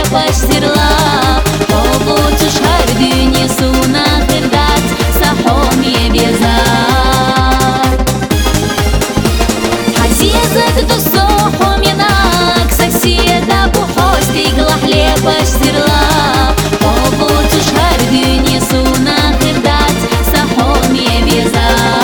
поштерла, побудь уж харды несу нахер дать, сахом е безар. Хазезет до сохом янак, соседа бухости глахле поштерла, побудь уж харды несу нахер дать, сахом е безар.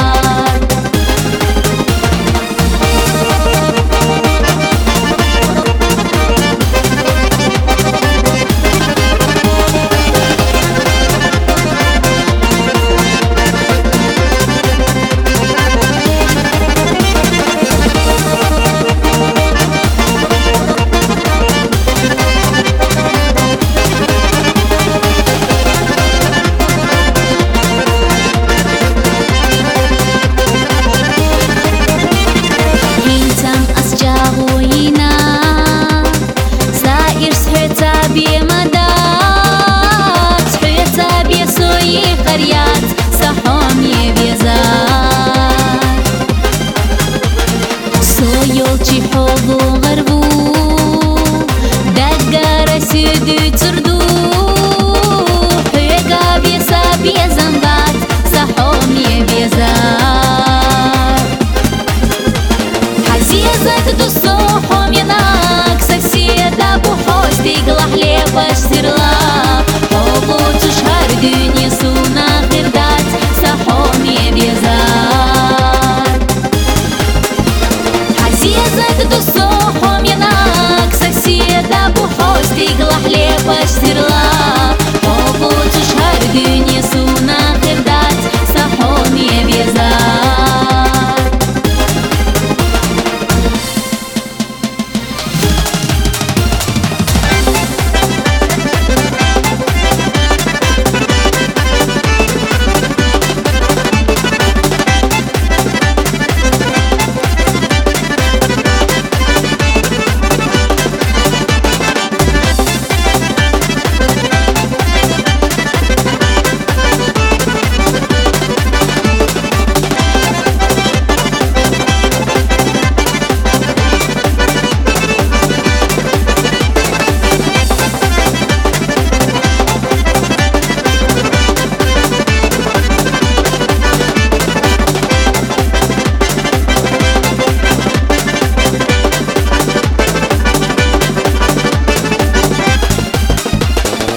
Yolçi holu garbu daggara südü turdu Hüga besa bezambat sahom ye bezar Hazezat do sohom yanak соседа бухости глахле поштерла Побудь уж харды несу нахер дать сахом ye безар Hazezat do sohom yanak соседа бухости глахле поштерла Побудь уж харды несу нахер дать сахом ye безар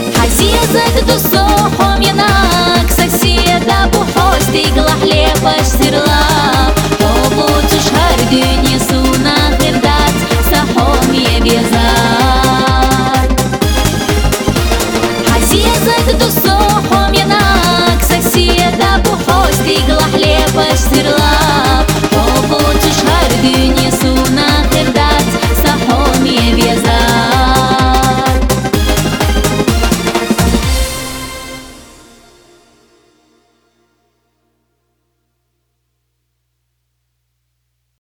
Hazezat do sohom yanak соседа бухости глахле поштерла